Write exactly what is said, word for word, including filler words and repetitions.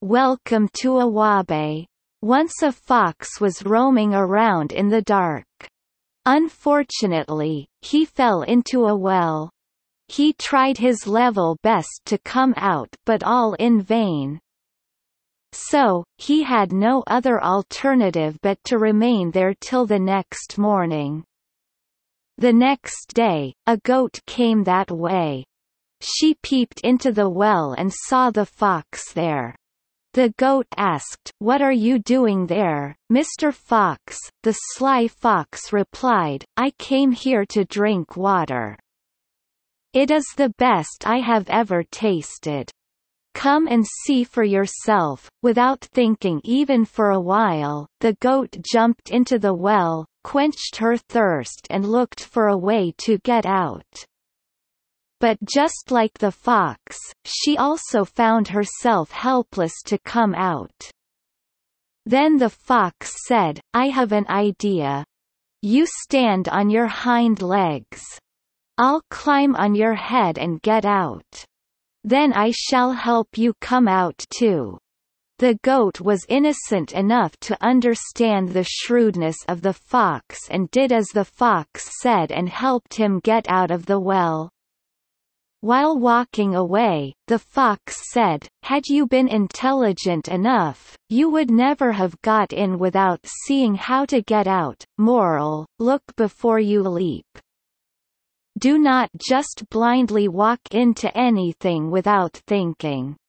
Welcome to Awabe. Once a fox was roaming around in the dark. Unfortunately, he fell into a well. He tried his level best to come out but all in vain. So, he had no other alternative but to remain there till the next morning. The next day, a goat came that way. She peeped into the well and saw the fox there. The goat asked, "What are you doing there, Mister Fox?" The sly fox replied, "I came here to drink water. It is the best I have ever tasted. Come and see for yourself." Without thinking even for a while, the goat jumped into the well, quenched her thirst and looked for a way to get out. But just like the fox, she also found herself helpless to come out. Then the fox said, "I have an idea. You stand on your hind legs. I'll climb on your head and get out. Then I shall help you come out too." The goat was innocent enough to understand the shrewdness of the fox and did as the fox said and helped him get out of the well. While walking away, the fox said, "Had you been intelligent enough, you would never have got in without seeing how to get out." Moral: look before you leap. Do not just blindly walk into anything without thinking.